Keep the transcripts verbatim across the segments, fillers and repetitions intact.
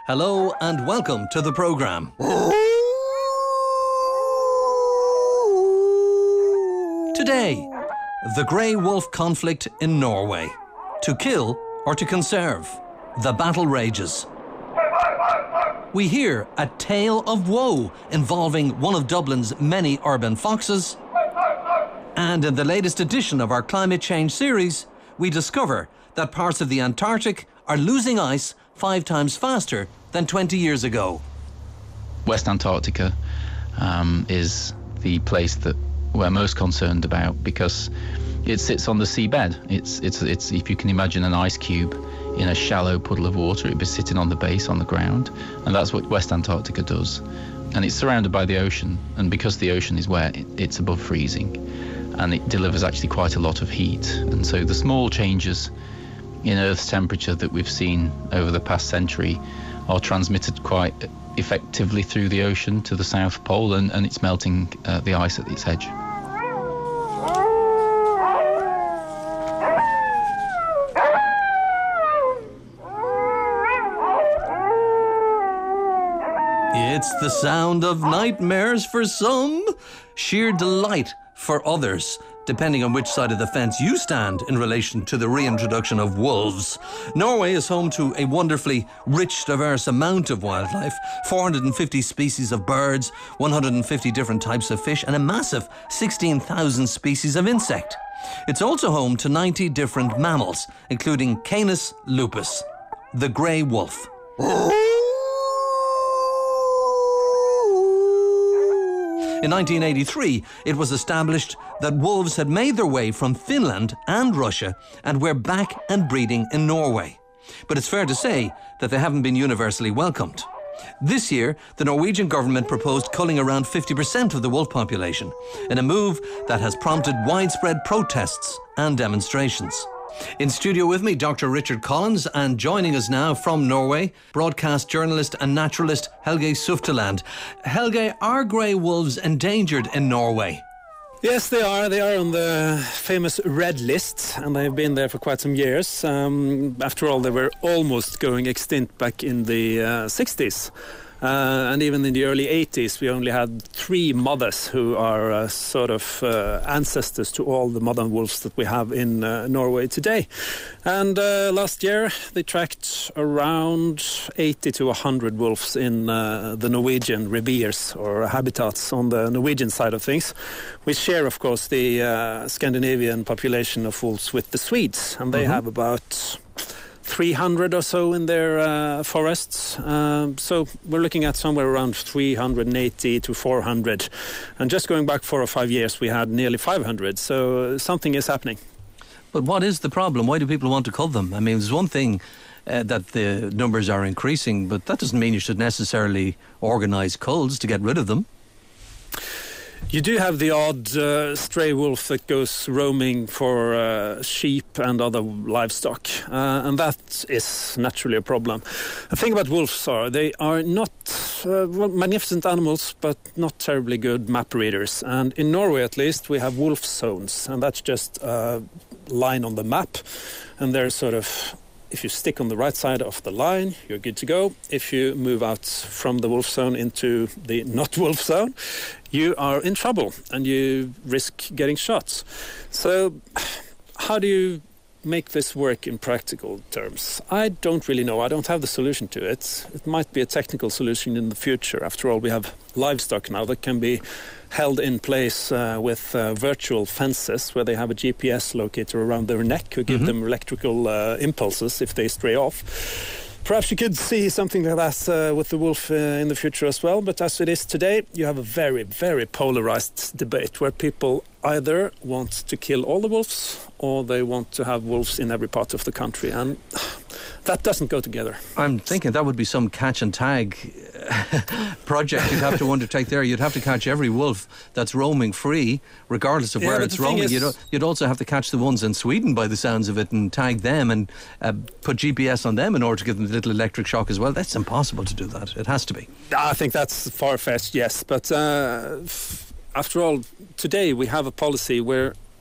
Hello and welcome to the programme. Today, the grey wolf conflict in Norway. To kill or to conserve? The battle rages. We hear a tale of woe involving one of Dublin's many urban foxes. And in the latest edition of our climate change series, we discover that parts of the Antarctic are losing ice five times faster than twenty years ago. West Antarctica um, is the place that we're most concerned about because it sits on the seabed. It's, it's, it's, if you can imagine an ice cube in a shallow puddle of water, it'd be sitting on the base on the ground, and that's what West Antarctica does. And it's surrounded by the ocean, and because the ocean is wet, it, it's above freezing, and it delivers actually quite a lot of heat. And so the small changes in Earth's temperature that we've seen over the past century are transmitted quite effectively through the ocean to the South Pole, and, and it's melting uh, the ice at its edge. It's the sound of nightmares for some, sheer delight for others, depending on which side of the fence you stand in relation to the reintroduction of wolves. Norway is home to a wonderfully rich, diverse amount of wildlife, four hundred fifty species of birds, one hundred fifty different types of fish, and a massive sixteen thousand species of insect. It's also home to ninety different mammals, including Canis lupus, the grey wolf. In nineteen eighty-three, it was established that wolves had made their way from Finland and Russia and were back and breeding in Norway. But it's fair to say that they haven't been universally welcomed. This year, the Norwegian government proposed culling around fifty percent of the wolf population, in a move that has prompted widespread protests and demonstrations. In studio with me, Doctor Richard Collins, and joining us now from Norway, broadcast journalist and naturalist Helge Sufteland. Helge, are grey wolves endangered in Norway? Yes, they are. They are on the famous red list, and they've been there for quite some years. Um, after all, they were almost going extinct back in the uh, sixties. Uh, and even in the early eighties, we only had three mothers who are uh, sort of uh, ancestors to all the modern wolves that we have in uh, Norway today. And uh, last year, they tracked around eighty to one hundred wolves in uh, the Norwegian reviers or habitats on the Norwegian side of things. We share, of course, the uh, Scandinavian population of wolves with the Swedes, and they mm-hmm. have about three hundred or so in their uh, forests. Um, so we're looking at somewhere around three hundred eighty to four hundred. And just going back four or five years, we had nearly five hundred. So something is happening. But what is the problem? Why do people want to cull them? I mean, there's one thing uh, that the numbers are increasing, but that doesn't mean you should necessarily organise culls to get rid of them. You do have the odd uh, stray wolf that goes roaming for uh, sheep and other livestock, uh, and that is naturally a problem. The thing about wolves are they are not uh, well, magnificent animals, but not terribly good map readers. And in Norway, at least, we have wolf zones, and that's just a line on the map, and they're sort of... If you stick on the right side of the line, you're good to go. If you move out from the wolf zone into the not wolf zone, you are in trouble and you risk getting shot. So how do you make this work in practical terms? I don't really know. I don't have the solution to it. It might be a technical solution in the future. After all, we have livestock now that can be held in place uh, with uh, virtual fences where they have a G P S locator around their neck who give mm-hmm. them electrical uh, impulses if they stray off. Perhaps you could see something like that uh, with the wolf uh, in the future as well. But as it is today, you have a very, very polarized debate where people either want to kill all the wolves or they want to have wolves in every part of the country. And that doesn't go together. I'm thinking that would be some catch and tag project you'd have to undertake there. You'd have to catch every wolf that's roaming free, regardless of yeah, where it's roaming. Is, you'd, you'd also have to catch the ones in Sweden, by the sounds of it, and tag them and uh, put G P S on them in order to give them a little electric shock as well. That's impossible to do that. It has to be. I think that's far-fetched, yes. But uh, f- after all, today we have a policy where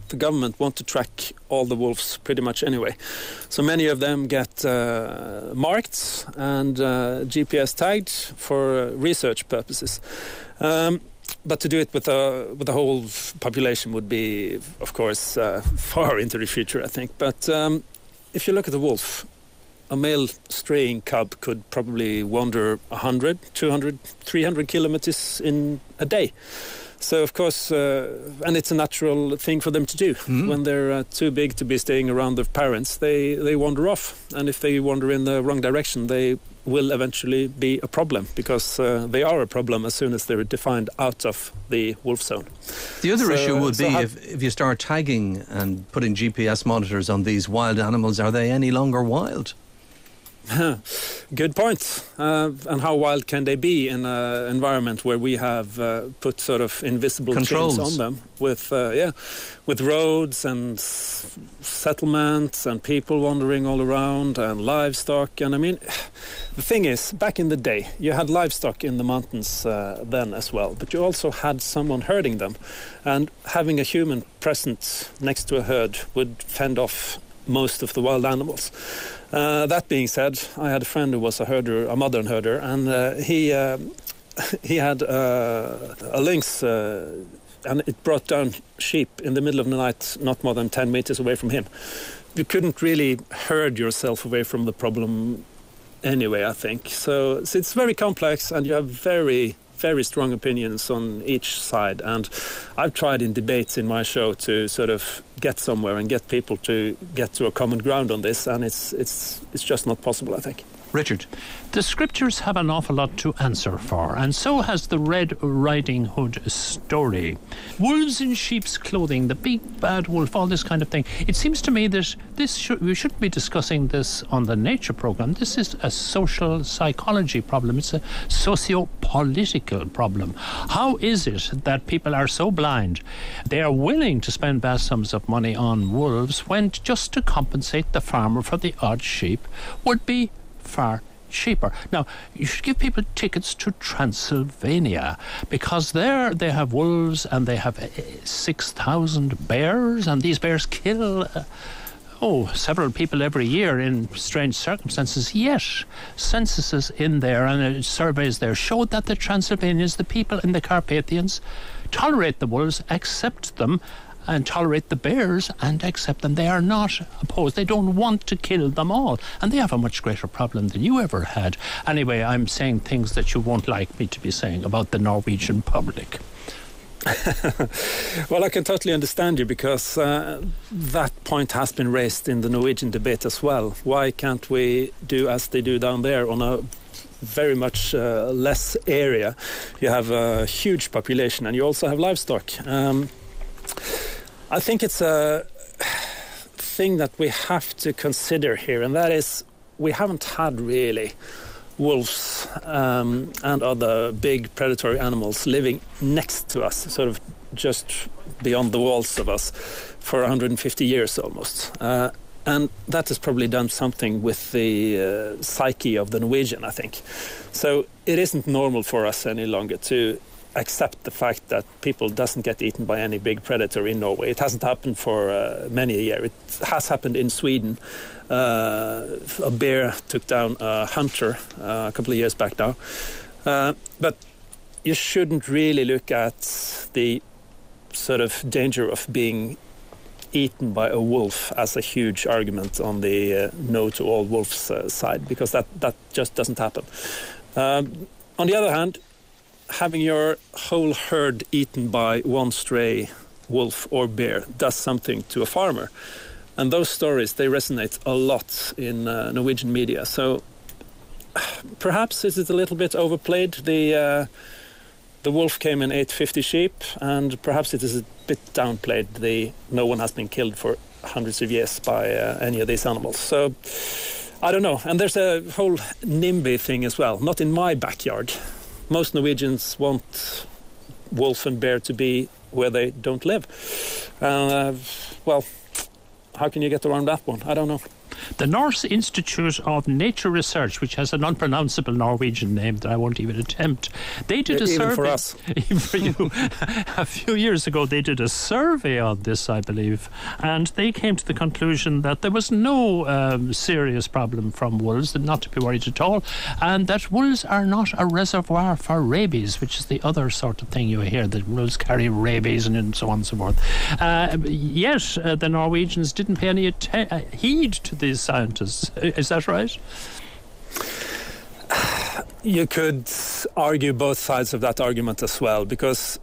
the government want to track all the wolves pretty much anyway. So many of them get uh, marked and uh, G P S tagged for uh, research purposes. Um, but to do it with a with the whole population would be, of course, uh, far into the future, I think. But um, if you look at the wolf, a male straying cub could probably wander one hundred, two hundred, three hundred kilometers in a day. So, of course, uh, and it's a natural thing for them to do. Mm-hmm. When they're uh, too big to be staying around their parents, they, they wander off. And if they wander in the wrong direction, they will eventually be a problem, because uh, they are a problem as soon as they're defined out of the wolf zone. The other so, issue would so be have, if, if you start tagging and putting G P S monitors on these wild animals, are they any longer wild? Good point. Uh, and how wild can they be in an environment where we have uh, put sort of invisible Controls. chains on them with, uh, yeah, with roads and s- settlements and people wandering all around and livestock? And I mean, the thing is, back in the day, you had livestock in the mountains uh, then as well, but you also had someone herding them, and having a human present next to a herd would fend off most of the wild animals. Uh, that being said, I had a friend who was a herder, a modern herder, and uh, he uh, he had uh, a lynx, uh, and it brought down sheep in the middle of the night, not more than ten meters away from him. You couldn't really herd yourself away from the problem anyway, I think. So, so it's very complex, and you have very, very strong opinions on each side. And I've tried in debates in my show to sort of get somewhere and get people to get to a common ground on this, and it's it's it's just not possible, I think. Richard? The scriptures have an awful lot to answer for, and so has the Red Riding Hood story. Wolves in sheep's clothing, the big bad wolf, all this kind of thing. It seems to me that this should, we shouldn't be discussing this on the nature program. This is a social psychology problem. It's a socio-political problem. How is it that people are so blind? They are willing to spend vast sums of money on wolves when just to compensate the farmer for the odd sheep would be far cheaper. Now, you should give people tickets to Transylvania, because there they have wolves and they have uh, six thousand bears, and these bears kill uh, oh, several people every year in strange circumstances. Yet, censuses in there and uh, surveys there showed that the Transylvanians, the people in the Carpathians, tolerate the wolves, accept them, and tolerate the bears and accept them. They are not opposed. They don't want to kill them all. And they have a much greater problem than you ever had. Anyway, I'm saying things that you won't like me to be saying about the Norwegian public. Well, I can totally understand you, because uh, that point has been raised in the Norwegian debate as well. Why can't we do as they do down there on a very much uh, less area? You have a huge population and you also have livestock. Um, I think it's a thing that we have to consider here, and that is we haven't had really wolves um, and other big predatory animals living next to us, sort of just beyond the walls of us, for one hundred fifty years almost. Uh, and that has probably done something with the uh, psyche of the Norwegian, I think. So it isn't normal for us any longer to accept the fact that people doesn't get eaten by any big predator in Norway. It hasn't happened for uh, many a year. It has happened in Sweden. Uh, a bear took down a hunter uh, a couple of years back now. Uh, but you shouldn't really look at the sort of danger of being eaten by a wolf as a huge argument on the uh, no to all wolves uh, side, because that, that just doesn't happen. Um, on the other hand, having your whole herd eaten by one stray wolf or bear does something to a farmer. And those stories, they resonate a lot in uh, Norwegian media. So perhaps is it a little bit overplayed? The uh, the wolf came and ate fifty sheep, and perhaps it is a bit downplayed. The no one has been killed for hundreds of years by uh, any of these animals. So I don't know. And there's a whole NIMBY thing as well. Not in my backyard. Most Norwegians want wolf and bear to be where they don't live. Uh, well, how can you get around that one? I don't know. The Norse Institute of Nature Research, which has an unpronounceable Norwegian name that I won't even attempt, they did a even survey. for us. Even for you. A few years ago, they did a survey on this, I believe, and they came to the conclusion that there was no um, serious problem from wolves, not to be worried at all, and that wolves are not a reservoir for rabies, which is the other sort of thing you hear, that wolves carry rabies and so on and so forth. Uh, yet, uh, the Norwegians didn't pay any atten- heed to these scientists. Is that right? You could argue both sides of that argument as well, because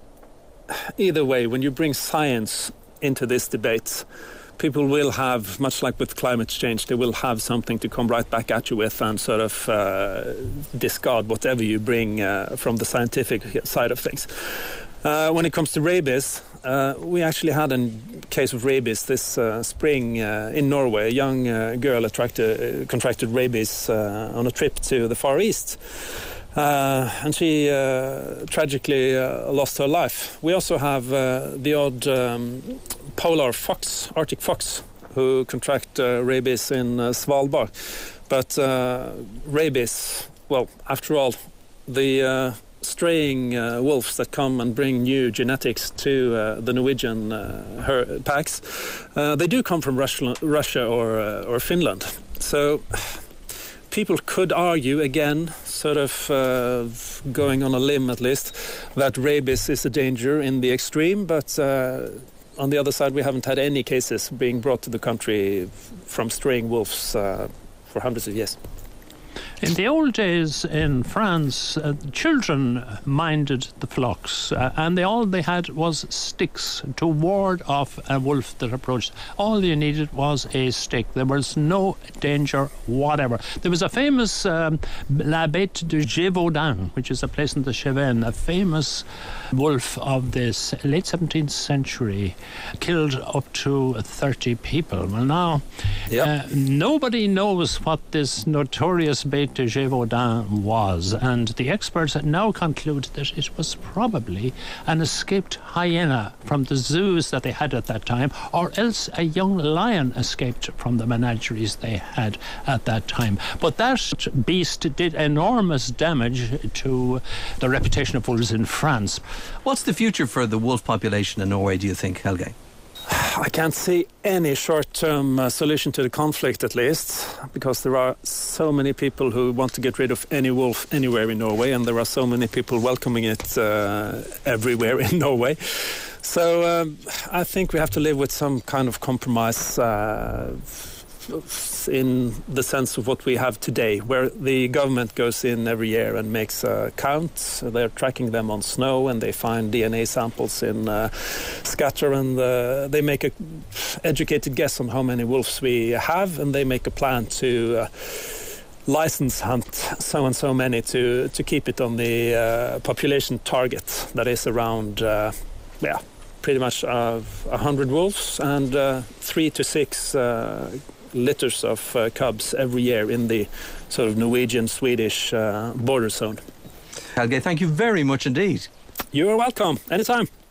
either way, when you bring science into this debate, people will have, much like with climate change, they will have something to come right back at you with and sort of uh, discard whatever you bring uh, from the scientific side of things. Uh, when it comes to rabies, uh, we actually had a case of rabies this uh, spring uh, in Norway. A young uh, girl attracted, uh, contracted rabies uh, on a trip to the Far East. Uh, and she uh, tragically uh, lost her life. We also have uh, the odd um, polar fox, Arctic fox, who contract uh, rabies in uh, Svalbard. But uh, rabies, well, after all, the uh, straying uh, wolves that come and bring new genetics to uh, the Norwegian uh, her- packs, uh, they do come from Russia, Russia or uh, or Finland. So people could argue again, sort of uh, going on a limb at least, that rabies is a danger in the extreme, but uh, on the other side we haven't had any cases being brought to the country from straying wolves uh, for hundreds of years. In the old days in France, uh, children minded the flocks, uh, and they, all they had was sticks to ward off a wolf that approached. All you needed was a stick. There was no danger whatever. There was a famous um, La Bête de Gévaudan, which is a place in the Cevennes, a famous wolf of this late seventeenth century, killed up to thirty people. Well, now, yep. uh, nobody knows what this notorious Bête de Gévaudan was, and the experts now conclude that it was probably an escaped hyena from the zoos that they had at that time, or else a young lion escaped from the menageries they had at that time. But that beast did enormous damage to the reputation of wolves in France. What's the future for the wolf population in Norway, do you think, Helge? I can't see any short-term uh, solution to the conflict, at least, because there are so many people who want to get rid of any wolf anywhere in Norway, and there are so many people welcoming it uh, everywhere in Norway. So um, I think we have to live with some kind of compromise uh, in the sense of what we have today, where the government goes in every year and makes a count. They're tracking them on snow, and they find D N A samples in uh, scatter, and uh, they make a educated guess on how many wolves we have, and they make a plan to uh, license hunt so and so many to to keep it on the uh, population target that is around uh, yeah pretty much uh, one hundred wolves and uh, three to six uh, litters of uh, cubs every year in the sort of Norwegian-Swedish uh, border zone. Helge, thank you very much indeed. You are welcome. Anytime.